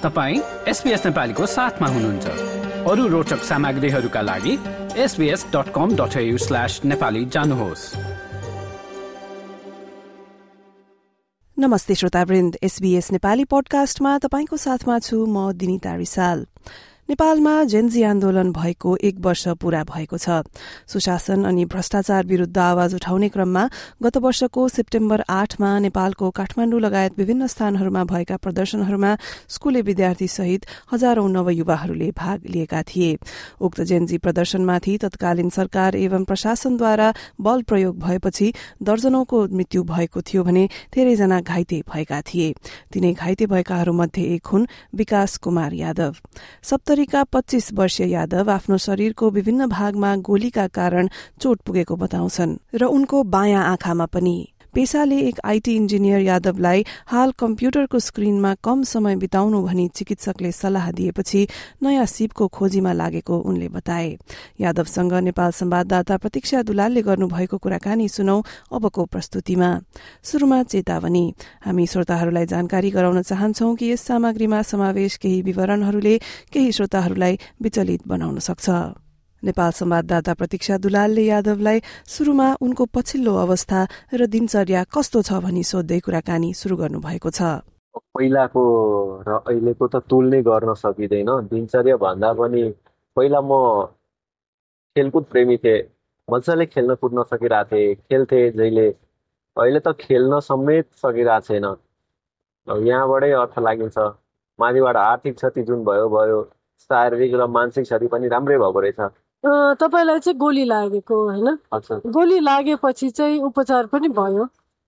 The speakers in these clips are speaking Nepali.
तपाईं SBS नेपालीको साथमा हुनुहुन्छ। अरू रोचक सामग्रीहरूका लागि sbs.com.au/nepali जानुहोस्। नमस्ते श्रोतावृन्द, SBS नेपाली पोडकास्टमा तपाईंको साथमा छु म दिनिता रिसाल। नेपालमा जेनजी आन्दोलन भएको 1 वर्ष पूरा भएको छ। सुशासन अनि भ्रष्टाचार विरूद्ध आवाज उठाउने क्रममा गत वर्षको सेप्टेम्बर 8 मा नेपालको काठमाडौँ लगायत विभिन्न स्थानहरूमा भएका प्रदर्शनहरूमा स्कूले विद्यार्थी सहित हजारौं नवयुवाहरूले भाग लिएका थिए। उक्त जेनजी प्रदर्शनमाथि तत्कालीन सरकार एवं प्रशासनद्वारा बल प्रयोग भएपछि दर्जनौंको मृत्यु भएको थियो भने धेरैजना घाइते भएका थिए। तिनै घाइते भएकाहरूमध्ये एक हुन् विकास कुमार यादव। 25 वर्षीय यादव आफ्नो शरीरको विभिन्न भागमा गोलीका कारण चोट पुगेको बताउँछन् र उनको बायाँ आँखामा पनि। पेशाले एक आईटी इन्जिनियर यादवलाई हाल कम्प्युटरको स्क्रिनमा कम समय बिताउनु भनी चिकित्सकले सल्लाह दिएपछि नयाँ सिपको खोजीमा लागेको उनले बताए। यादवसँग नेपाल संवाददाता प्रतीक्षा दुलालले गर्नुभएको कुराकानी सुनौ अबको प्रस्तुतिमा। सुरुमा चेतावनी, हामी श्रोताहरूलाई जानकारी गराउन चाहन्छौं कि यस सामग्रीमा समावेश केही विवरणहरूले केही श्रोताहरूलाई विचलित बनाउन सक्छ। नेपाल संवाददाता प्रतीक्षा दुलालले यादवलाई सुरुमा उनको पछिल्लो अवस्था र दिनचर्या कस्तो छ भनी सोध्दै कुराकानी शुरू गर्नुभएको छ। पहिलाको र अहिलेको त तुलनै गर्न सकिँदैन। दिनचर्या भन्दा पनि पहिला म खेलकुद प्रेमी थिएँ, मजाले खेल्न कुद्न सकिरहेको थिएँ, खेल्थे जहिले। अहिले त खेल्न समेत सकिरहेको छैन। यहाँबाटै अर्थ लागिन्छ। माथिबाट आर्थिक क्षति जुन भयो, शारीरिक र मानसिक क्षति पनि राम्रै भएको रहेछ। तपाईलाई चाहिँ गोली लागेको हैन? गोली लागेपछि चाहिँ उपचार पनि भयो।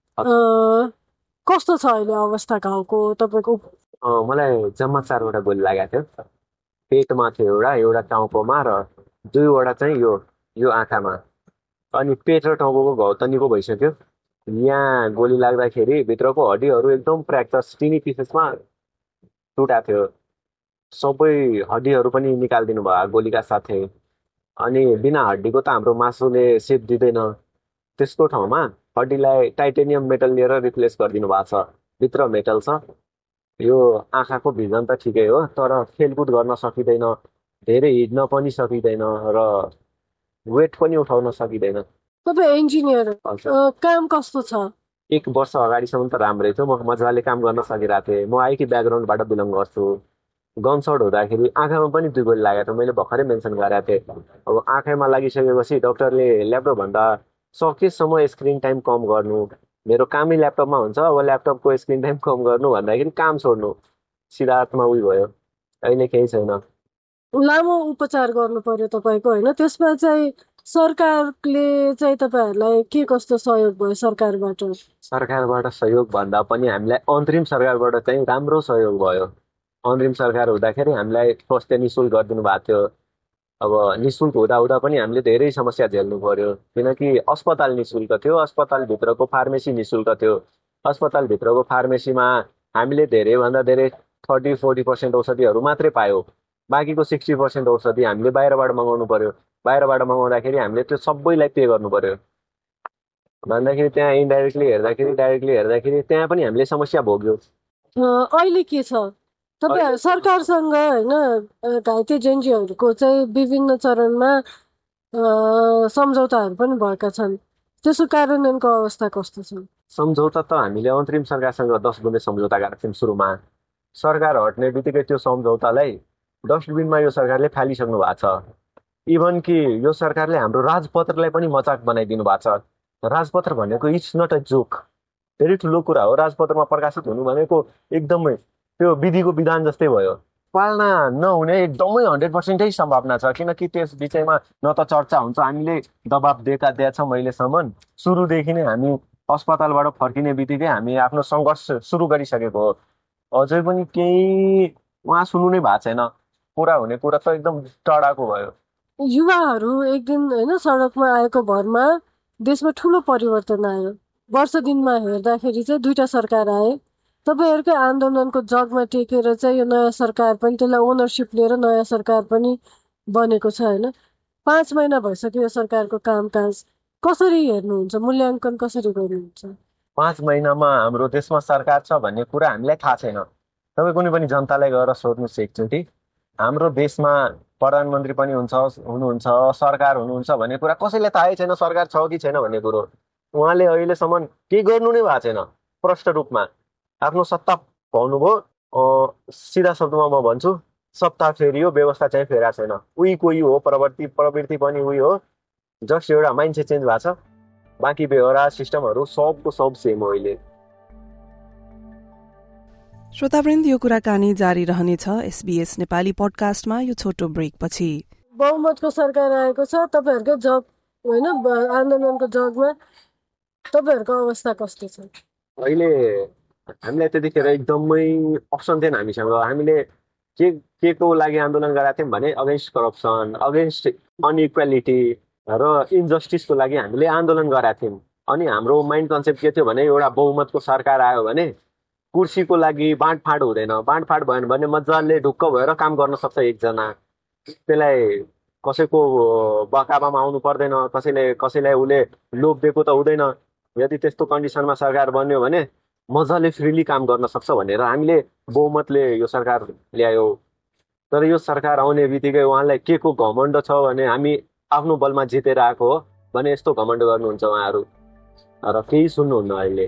कस्तो छ अहिले अवस्था घाउको तपाईको? मलाई जम्मा 4वटा गोली लागेको थियो। पेटमा थियो एउटा टाउकोमा र 2वटा चाहिँ यो आँखामा। अनि पेट र टाउकोको घाउ त निको भइसक्यो। यहाँ गोली लाग्दाखेरि भित्रको हड्डीहरू एकदम फ्र्याक्चर स्किनी पिसेसमा टुटाएको थियो। सबै हड्डीहरू पनि निकालिदिनु भयो गोलीका साथै। अनि बिना हड्डीको त हाम्रो मासुले सेप दिँदैन। त्यसको ठाउँमा हड्डीलाई टाइटेनियम मेटल लिएर रिप्लेस गरिदिनु भएको छ। भित्र मेटल छ। यो आँखाको भिजन त ठिकै हो, तर खेलकुद गर्न सकिँदैन, धेरै हिँड्न पनि सकिँदैन र वेट पनि उठाउन सकिँदैन। तपाईँ इन्जिनियर, काम कस्तो छ? 1 वर्ष अगाडिसम्म त राम्रै थियो। म मजाले काम गर्न सकिरहेको थिएँ। म आईटी ब्याकग्राउन्डबाट बिलङ गर्छु। गनसट हुँदाखेरि आँखामा पनि 2 गोली लागेको थियो। मैले भर्खरै मेन्सन गरेको थिएँ। अब आँखामा लागिसकेपछि डक्टरले ल्यापटप भन्दा सकेसम्म स्क्रिन टाइम कम गर्नु, मेरो कामै ल्यापटपमा हुन्छ, अब ल्यापटपको स्क्रिन टाइम कम गर्नु भन्दाखेरि काम छोड्नु, सिधा हातमा उयो भयो। अहिले केही छैन। लामो उपचार गर्नु पर्यो तपाईँको होइन? त्यसमा चाहिँ सरकारले चाहिँ तपाईँहरूलाई के कस्तो सहयोग भयो सरकारबाट? सरकारबाट सहयोग भन्दा पनि हामीलाई अन्तरिम सरकारबाट चाहिँ राम्रो सहयोग भयो। अन्तरिम सरकार हुँदाखेरि हामीलाई स्वास्थ्य निःशुल्क गरिदिनु भएको थियो। अब निःशुल्क हुँदा पनि हामीले धेरै समस्या झेल्नु पर्यो, किनकि अस्पताल निःशुल्क थियो, अस्पतालभित्रको फार्मेसी निःशुल्क थियो। अस्पतालभित्रको फार्मेसीमा हामीले धेरैभन्दा धेरै 30-40% औषधिहरू मात्रै पायौँ। बाँकीको 60% औषधि हामीले बाहिरबाट मगाउनु पर्यो। बाहिरबाट मगाउँदाखेरि हामीले त्यो सबैलाई पे गर्नु पर्यो भन्दाखेरि त्यहाँ इन्डाइरेक्टली हेर्दाखेरि त्यहाँ पनि हामीले समस्या भोग्यौँ। अहिले के छ? तपाईँ सरकारसँग होइन घाइते जेनजीहरूको चाहिँ विभिन्न चरणमा सम्झौताहरू पनि भएका छन्, त्यसको कार्यान्वयनको अवस्था कस्तो छ? सम्झौता त हामीले अन्तरिम सरकारसँग 10 बुँदे सम्झौता गरेका थियौँ सुरुमा। सरकार हट्ने बित्तिकै त्यो सम्झौतालाई डस्टबिनमा यो सरकारले फालिसक्नु भएको छ। इभन कि यो सरकारले हाम्रो राजपत्रलाई पनि मजाक बनाइदिनु भएको छ। राजपत्र भनेको इट्स नट अ जोक, धेरै ठुलो कुरा हो। राजपत्रमा प्रकाशित हुनु भनेको एकदमै त्यो विधिको विधान जस्तै भयो। पालना नहुने एकदमै 100% सम्भावना छ, किनकि त्यस विषयमा न त चर्चा हुन्छ। हामीले दबाब दिएका छौँ अहिलेसम्म। सुरुदेखि नै हामी अस्पतालबाट फर्किने बित्तिकै हामी आफ्नो सङ्घर्ष सुरु गरिसकेको हो। अझै पनि केही उहाँ सुन्नु नै भएको छैन। पुरा हुने कुरा त एकदम टाढाको भयो। युवाहरू एक दिन होइन सडकमा आएको भरमा देशमा ठुलो परिवर्तन आयो। वर्ष दिनमा हेर्दाखेरि चाहिँ 2टा सरकार आए। तपाईँहरूकै आन्दोलनको जगमा टेकेर चाहिँ यो नयाँ सरकार पनि, त्यसलाई ओनरसिप लिएर नयाँ सरकार पनि बनेको छ होइन? 5 महिना भइसक्यो यो सरकारको कामकाज। कसरी हेर्नुहुन्छ? मूल्याङ्कन कसरी गर्नुहुन्छ? 5 महिनामा हाम्रो देशमा सरकार छ भन्ने कुरा हामीलाई थाहा छैन। तपाईँ कुनै पनि जनतालाई गएर सोध्नुहोस् एकचोटि, हाम्रो देशमा प्रधानमन्त्री पनि हुनुहुन्छ, सरकार हुनुहुन्छ भन्ने कुरा कसैलाई थाहै छैन, सरकार छ कि छैन भन्ने कुरो। उहाँले अहिलेसम्म केही गर्नु नै भएको छैन। प्रष्ट रूपमा आफ्नो सत्ता पाउनुभयो, सिधा शब्दमा म भन्छु, सत्ता फेरियो, व्यवस्था चाहिँ फेरा छैन। उही कोही हो, प्रवृत्ति पनि उही हो, जस्ट एउटा माइन्डसेट चेन्ज भएको छ। बाँकी व्यवहार सिस्टमहरू सबको सब सेम हो अहिले। श्रोतावृन्द, यो कुराकानी जारी रहनेछ SBS नेपाली पोडकास्टमा यो छोटो ब्रेक पछि। बहुमतको सरकार आएको छ, तपाईँहरूको जग होइन आन्दोलनको जगमा तपाईँहरूको अवस्था कस्तो छ? अहिले हामीलाई त्यतिखेर एकदमै अप्सन थिएन हामीसँग। हामीले के को लागि आन्दोलन गरेका थियौँ भने अगेन्स्ट करप्सन, अगेन्स्ट अनइक्वालिटी र इन्जस्टिसको लागि हामीले आन्दोलन गरेका थियौँ। अनि हाम्रो माइन्ड कन्सेप्ट के थियो भने एउटा बहुमतको सरकार आयो भने कुर्सीको लागि बाँडफाँड हुँदैन। बाँडफाँड भएन भने मजाले ढुक्क भएर काम गर्न सक्छ एकजना। त्यसलाई कसैको बकाबामा आउनु पर्दैन, कसैलाई उसले लोभ दिएको त हुँदैन। यदि त्यस्तो कन्डिसनमा सरकार बन्यो भने मजाले फ्रिली काम गर्न सक्छ भनेर हामीले बहुमतले यो सरकार ल्यायो। तर यो सरकार आउने बित्तिकै उहाँलाई के को घमण्ड छ भने हामी आफ्नो बलमा जितेर आएको हो भने यस्तो घमण्ड गर्नुहुन्छ उहाँहरू, र केही सुन्नुहुन्न अहिले।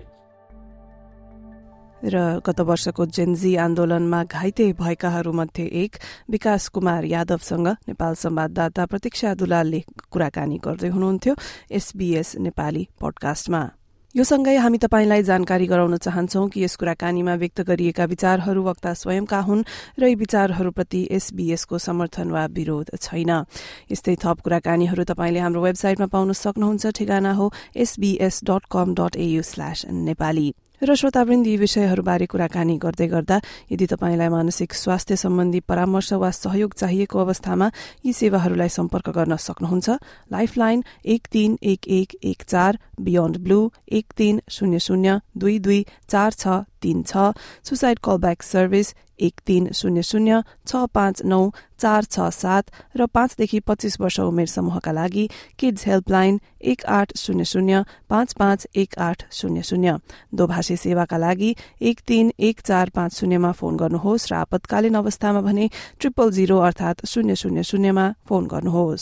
र गत वर्षको जेनजी आन्दोलनमा घाइते भएकाहरूमध्ये एक विकास कुमार यादवसँग नेपाल संवाददाता प्रतीक्षा दुलालले कुराकानी गर्दै हुनुहुन्थ्यो SBS नेपाली पोडकास्टमा। यो सँगै हामी तपाईंलाई जानकारी गराउन चाहन्छौं कि यस कुराकानीमा व्यक्त गरिएका विचारहरू वक्ता स्वयंका हुन् र यी विचारहरूप्रति SBS को समर्थन वा विरोध छैन। यस्तै थप कुराकानीहरू तपाईंले हाम्रो वेबसाइटमा पाउन सक्नुहुन्छ। ठेगाना हो sbs.com.au/nepali। र श्रोतावृन्द, यी विषयहरूबारे कुराकानी गर्दै गर्दा यदि तपाईंलाई मानसिक स्वास्थ्य सम्बन्धी परामर्श वा सहयोग चाहिएको अवस्थामा यी सेवाहरूलाई सम्पर्क गर्न सक्नुहुन्छ। Lifeline 131114, beyond blue 1300224636, suicide callback service 1300659467 र 5 देखि 25 वर्ष उमेर समूहका लागि किड्स हेल्पलाइन 1800551800। दोभाषी सेवाका लागि 131450 मा फोन गर्नुहोस् र आपतकालीन अवस्थामा भने 000 अर्थात 000 मा फोन गर्नुहोस्।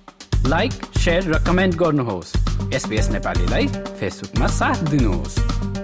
लाइक, शेयर र कमेन्ट गर्नुहोस्। SBS नेपालीलाई फेसबुकमा साथ दिनुहोस्।